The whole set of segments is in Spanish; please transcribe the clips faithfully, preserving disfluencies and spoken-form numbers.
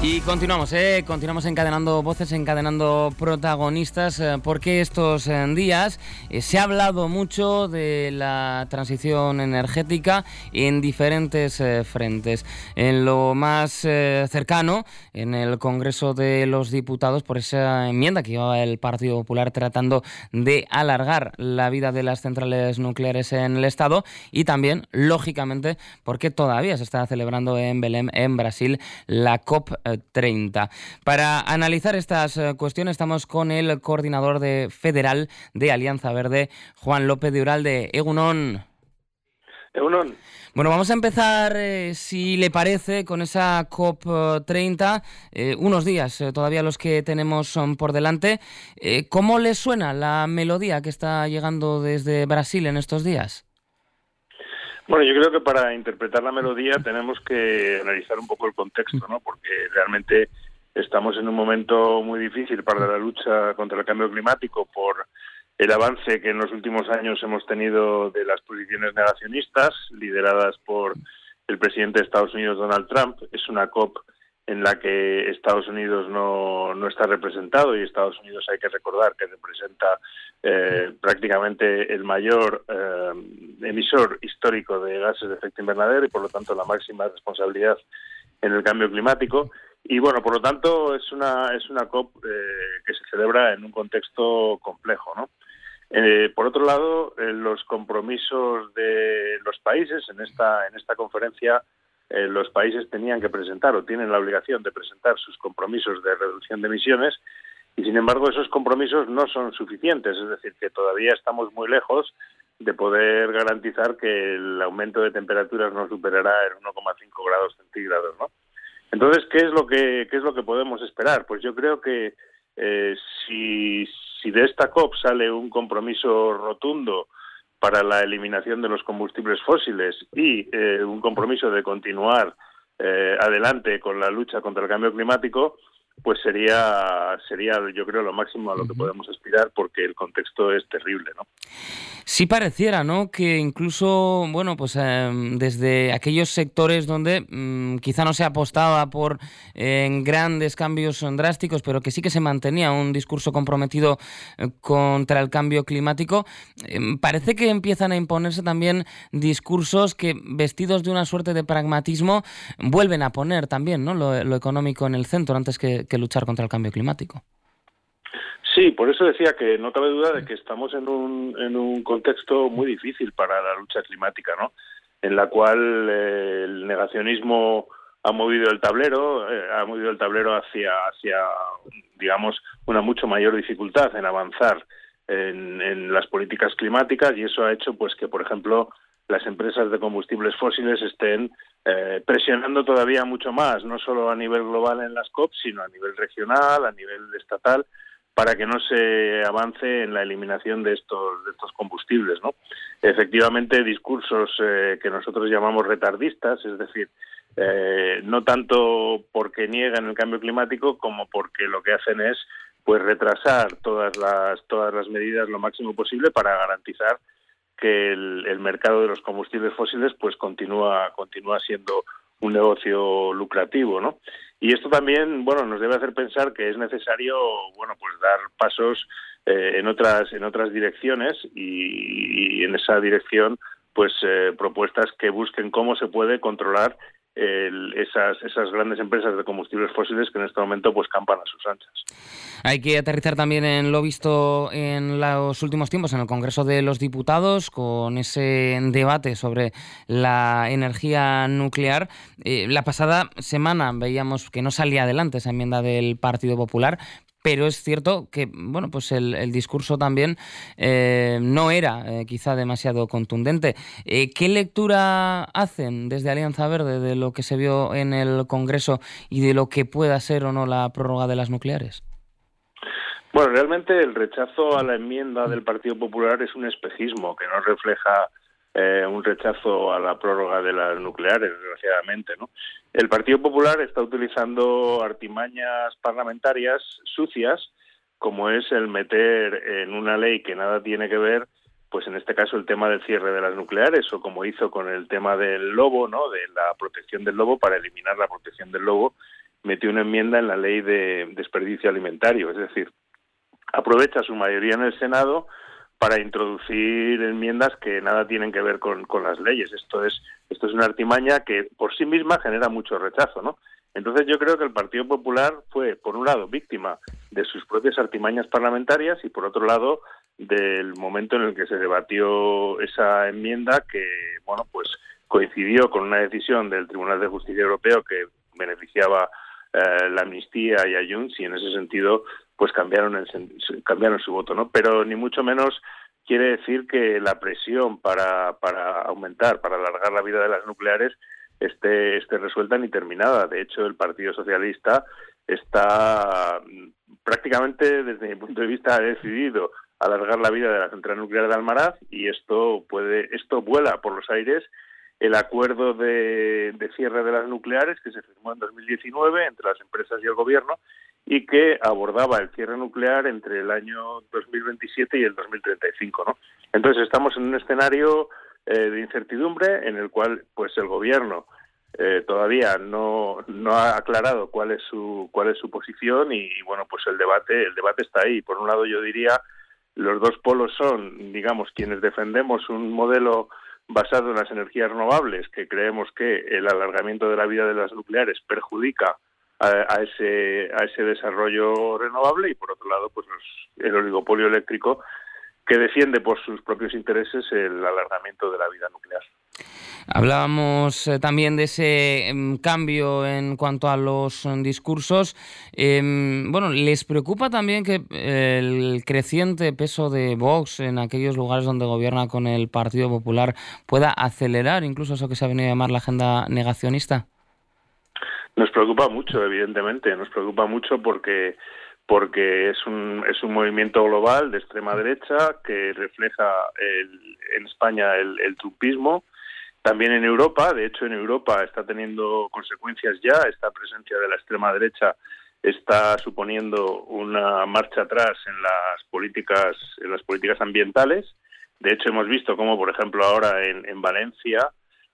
Y continuamos, ¿eh? continuamos encadenando voces, encadenando protagonistas, eh, porque estos eh, días eh, se ha hablado mucho de la transición energética en diferentes eh, frentes. En lo más eh, cercano, en el Congreso de los Diputados, por esa enmienda que llevaba el Partido Popular tratando de alargar la vida de las centrales nucleares en el Estado, y también, lógicamente, porque todavía se está celebrando en Belém, en Brasil, la COP treinta. Para analizar estas cuestiones estamos con el coordinador de federal de Alianza Verde, Juan López de Uralde. Egunon. Egunon. Bueno, vamos a empezar, eh, si le parece, con esa COP treinta, eh, unos días eh, todavía los que tenemos son por delante. Eh, ¿Cómo les suena la melodía que está llegando desde Brasil en estos días? Bueno, yo creo que para interpretar la melodía tenemos que analizar un poco el contexto, ¿no? Porque realmente estamos en un momento muy difícil para la lucha contra el cambio climático por el avance que en los últimos años hemos tenido de las posiciones negacionistas, lideradas por el presidente de Estados Unidos, Donald Trump. Es una COP en la que Estados Unidos no, no está representado, y Estados Unidos, hay que recordar, que representa eh, prácticamente el mayor eh, emisor histórico de gases de efecto invernadero y por lo tanto la máxima responsabilidad en el cambio climático. Y bueno, por lo tanto es una es una COP eh, que se celebra en un contexto complejo, ¿no? Eh, por otro lado, eh, los compromisos de los países en esta en esta conferencia, eh, los países tenían que presentar o tienen la obligación de presentar sus compromisos de reducción de emisiones, y sin embargo esos compromisos no son suficientes, es decir, que todavía estamos muy lejos de poder garantizar que el aumento de temperaturas no superará el uno coma cinco grados centígrados, ¿no? Entonces, ¿qué es lo que qué es lo que podemos esperar? Pues yo creo que eh, si, si de esta COP sale un compromiso rotundo para la eliminación de los combustibles fósiles y eh, un compromiso de continuar eh, adelante con la lucha contra el cambio climático, pues sería, sería yo creo, lo máximo a lo que podemos aspirar, porque el contexto es terrible, ¿no? Sí pareciera, ¿no?, que incluso, bueno, pues eh, desde aquellos sectores donde mmm, quizá no se apostaba por eh, grandes cambios drásticos, pero que sí que se mantenía un discurso comprometido eh, contra el cambio climático, eh, parece que empiezan a imponerse también discursos que, vestidos de una suerte de pragmatismo, vuelven a poner también, ¿no?, lo, lo económico en el centro antes que, que luchar contra el cambio climático. Sí, por eso decía que no cabe duda de que estamos en un en un contexto muy difícil para la lucha climática, ¿no? En la cual eh, el negacionismo ha movido el tablero, eh, ha movido el tablero hacia hacia digamos una mucho mayor dificultad en avanzar en, en las políticas climáticas, y eso ha hecho pues que, por ejemplo, las empresas de combustibles fósiles estén eh, presionando todavía mucho más, no solo a nivel global en las COP, sino a nivel regional, a nivel estatal, para que no se avance en la eliminación de estos de estos combustibles, ¿no? Efectivamente, discursos eh, que nosotros llamamos retardistas, es decir, eh, no tanto porque niegan el cambio climático como porque lo que hacen es pues retrasar todas las todas las medidas lo máximo posible para garantizar que el, el mercado de los combustibles fósiles pues continúa continúa siendo un negocio lucrativo, ¿no? Y esto también, bueno, nos debe hacer pensar que es necesario, bueno, pues dar pasos eh, en otras en otras direcciones, y, y en esa dirección, pues eh, propuestas que busquen cómo se puede controlar el, esas esas grandes empresas de combustibles fósiles que en este momento pues campan a sus anchas. Hay que aterrizar también en lo visto en los últimos tiempos en el Congreso de los Diputados, con ese debate sobre la energía nuclear. Eh, la pasada semana veíamos que no salía adelante esa enmienda del Partido Popular, pero es cierto que, bueno, pues el, el discurso también eh, no era eh, quizá demasiado contundente. Eh, ¿Qué lectura hacen desde Alianza Verde de lo que se vio en el Congreso y de lo que pueda ser o no la prórroga de las nucleares? Bueno, realmente el rechazo a la enmienda del Partido Popular es un espejismo que no refleja eh, un rechazo a la prórroga de las nucleares, desgraciadamente, ¿no? El Partido Popular está utilizando artimañas parlamentarias sucias, como es el meter en una ley que nada tiene que ver, pues en este caso el tema del cierre de las nucleares, o como hizo con el tema del lobo, ¿no?, de la protección del lobo, para eliminar la protección del lobo, metió una enmienda en la ley de desperdicio alimentario, es decir, aprovecha su mayoría en el Senado para introducir enmiendas que nada tienen que ver con, con las leyes. Esto es esto es una artimaña que por sí misma genera mucho rechazo, ¿no? Entonces yo creo que el Partido Popular fue, por un lado, víctima de sus propias artimañas parlamentarias y, por otro lado, del momento en el que se debatió esa enmienda que, bueno, pues coincidió con una decisión del Tribunal de Justicia Europeo que beneficiaba eh, la amnistía y a Junts, y en ese sentido pues cambiaron el, cambiaron su voto, ¿no? Pero ni mucho menos quiere decir que la presión para, para aumentar, para alargar la vida de las nucleares esté, esté resuelta ni terminada. De hecho, el Partido Socialista está prácticamente, desde mi punto de vista, ha decidido alargar la vida de la central nuclear de Almaraz, y esto puede, esto vuela por los aires el acuerdo de, de cierre de las nucleares que se firmó en dos mil diecinueve entre las empresas y el gobierno, y que abordaba el cierre nuclear entre el año dos mil veintisiete y el dos mil treinta y cinco, ¿no? Entonces estamos en un escenario eh, de incertidumbre en el cual pues el gobierno eh, todavía no no ha aclarado cuál es su cuál es su posición, y, y bueno, pues el debate el debate está ahí. Por un lado, yo diría, los dos polos son, digamos, quienes defendemos un modelo basado en las energías renovables, que creemos que el alargamiento de la vida de las nucleares perjudica a, a ese a ese desarrollo renovable, y por otro lado, pues los, el oligopolio eléctrico, que defiende por sus propios intereses el alargamiento de la vida nuclear. Hablábamos eh, también de ese eh, cambio en cuanto a los eh, discursos. Eh, bueno, ¿les preocupa también que eh, el creciente peso de Vox en aquellos lugares donde gobierna con el Partido Popular pueda acelerar incluso eso que se ha venido a llamar la agenda negacionista? Nos preocupa mucho, evidentemente. Nos preocupa mucho porque porque es un es un movimiento global de extrema derecha que refleja el, en España el, el trumpismo. También en Europa, de hecho en Europa está teniendo consecuencias ya, esta presencia de la extrema derecha está suponiendo una marcha atrás en las políticas en las políticas ambientales. De hecho hemos visto cómo, por ejemplo, ahora en, en Valencia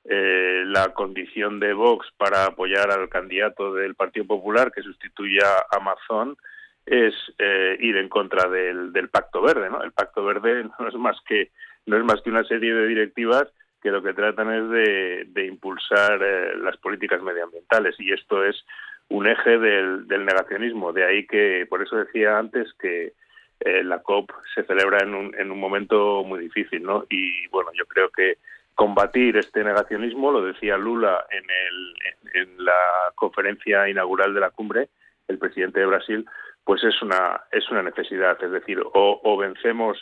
eh, la condición de Vox para apoyar al candidato del Partido Popular que sustituya a Mazón es eh, ir en contra del, del Pacto Verde, ¿no? El Pacto Verde no es más que no es más que una serie de directivas que lo que tratan es de, de impulsar eh, las políticas medioambientales, y esto es un eje del, del negacionismo. De ahí que, por eso decía antes que eh, la COP se celebra en un, en un momento muy difícil, ¿no? Y bueno, yo creo que combatir este negacionismo, lo decía Lula en, el, en, en la conferencia inaugural de la cumbre, el presidente de Brasil, pues es una es una necesidad. Es decir, o, o vencemos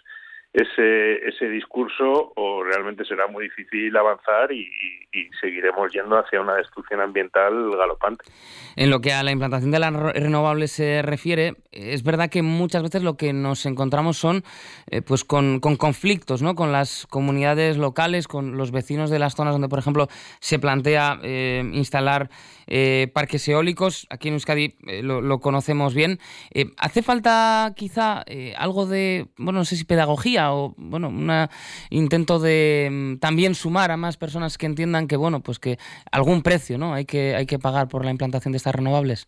ese ese discurso o realmente será muy difícil avanzar y, y, y seguiremos yendo hacia una destrucción ambiental galopante. En lo que a la implantación de las renovables se refiere, es verdad que muchas veces lo que nos encontramos son eh, pues con, con conflictos, ¿no? Con las comunidades locales, con los vecinos de las zonas donde, por ejemplo, se plantea eh, instalar eh, parques eólicos. Aquí en Euskadi eh, lo, lo conocemos bien. Eh, ¿Hace falta quizá eh, algo de, bueno, no sé si pedagogía o bueno, un intento de um, también sumar a más personas que entiendan que bueno, pues que algún precio, ¿no? Hay que hay que pagar por la implantación de estas renovables?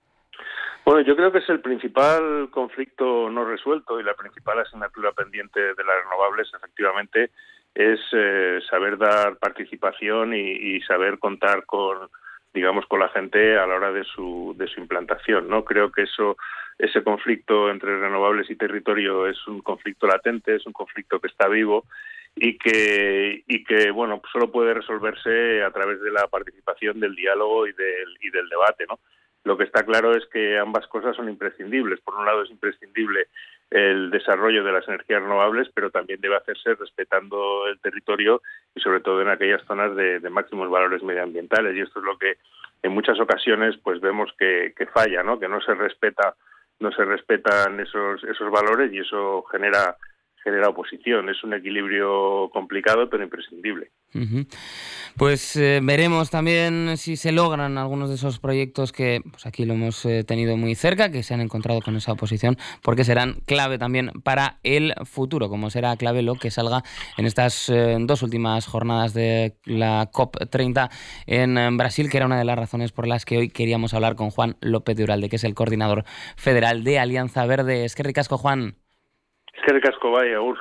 Bueno, yo creo que es el principal conflicto no resuelto y la principal asignatura pendiente de las renovables, efectivamente, es eh, saber dar participación y, y saber contar con, digamos, con la gente a la hora de su de su implantación, ¿no? Creo que eso ese conflicto entre renovables y territorio es un conflicto latente, es un conflicto que está vivo y que y que bueno, solo puede resolverse a través de la participación, del diálogo y del y del debate, ¿no? Lo que está claro es que ambas cosas son imprescindibles. Por un lado es imprescindible el desarrollo de las energías renovables, pero también debe hacerse respetando el territorio y sobre todo en aquellas zonas de, de máximos valores medioambientales, y esto es lo que en muchas ocasiones pues vemos que, que falla, ¿no? Que no se respeta no se respetan esos esos valores y eso genera genera oposición. Es un equilibrio complicado pero imprescindible. Uh-huh. Pues eh, veremos también si se logran algunos de esos proyectos que pues aquí lo hemos eh, tenido muy cerca, que se han encontrado con esa oposición, porque serán clave también para el futuro, como será clave lo que salga en estas eh, dos últimas jornadas de la COP treinta en, en Brasil, que era una de las razones por las que hoy queríamos hablar con Juan López de Uralde, que es el coordinador federal de Alianza Verde. Es que ricasco, Juan. Es que ricasco, vaya, Ur.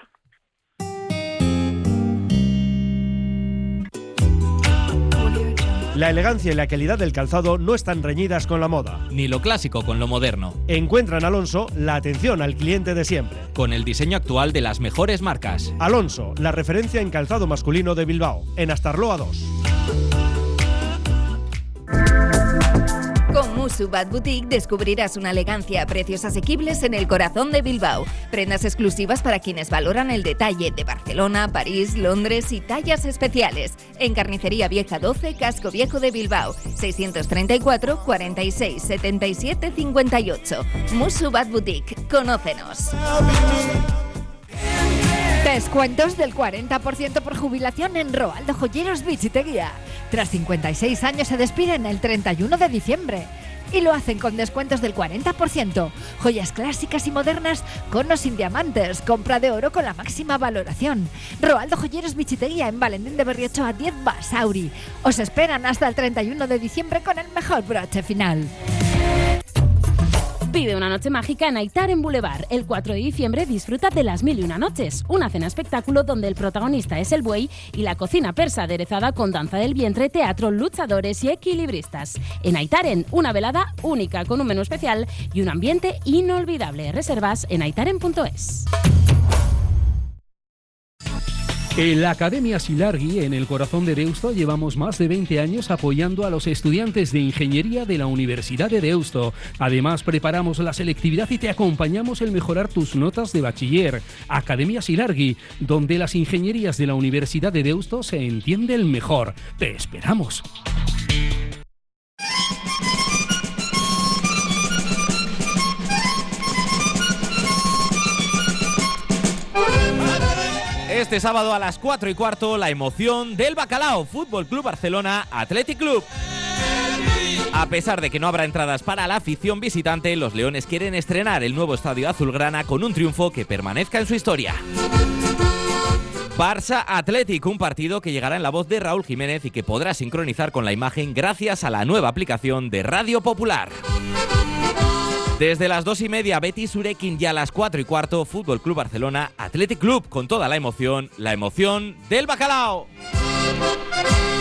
La elegancia y la calidad del calzado no están reñidas con la moda. Ni lo clásico con lo moderno. Encuentra en Alonso la atención al cliente de siempre. Con el diseño actual de las mejores marcas. Alonso, la referencia en calzado masculino de Bilbao, en Astarloa dos. Con Musu Bad Boutique descubrirás una elegancia a precios asequibles en el corazón de Bilbao. Prendas exclusivas para quienes valoran el detalle de Barcelona, París, Londres y tallas especiales. En Carnicería Vieja doce, Casco Viejo de Bilbao. seiscientos treinta y cuatro, cuarenta y seis, setenta y siete, cincuenta y ocho. Musu Bad Boutique. Conócenos. Descuentos del cuarenta por ciento por jubilación en Roaldo Joyeros Bichiteguía. Tras cincuenta y seis años se despiden el treinta y uno de diciembre. Y lo hacen con descuentos del cuarenta por ciento. Joyas clásicas y modernas con o sin diamantes. Compra de oro con la máxima valoración. Roaldo Joyeros Bichiteguía en Valentín de Berriocho a diez Basauri. Os esperan hasta el treinta y uno de diciembre con el mejor broche final. Vive una noche mágica en Aitar en Boulevard. El cuatro de diciembre disfruta de las mil y una noches, una cena espectáculo donde el protagonista es el buey y la cocina persa aderezada con danza del vientre, teatro, luchadores y equilibristas. En Aitaren, una velada única con un menú especial y un ambiente inolvidable. Reservas en aitaren punto es. En la Academia Silargui, en el corazón de Deusto, llevamos más de veinte años apoyando a los estudiantes de Ingeniería de la Universidad de Deusto. Además, preparamos la selectividad y te acompañamos en mejorar tus notas de bachiller. Academia Silargui, donde las ingenierías de la Universidad de Deusto se entienden mejor. ¡Te esperamos! Este sábado a las cuatro y cuarto, la emoción del Bacalao, Fútbol Club Barcelona Athletic Club. A pesar de que no habrá entradas para la afición visitante, los leones quieren estrenar el nuevo estadio azulgrana con un triunfo que permanezca en su historia. Barça Athletic, un partido que llegará en la voz de Raúl Jiménez y que podrá sincronizar con la imagen gracias a la nueva aplicación de Radio Popular. Desde las dos y media, Betis Urekin, y a las cuatro y cuarto, Fútbol Club Barcelona Athletic Club, con toda la emoción, la emoción del Bacalao.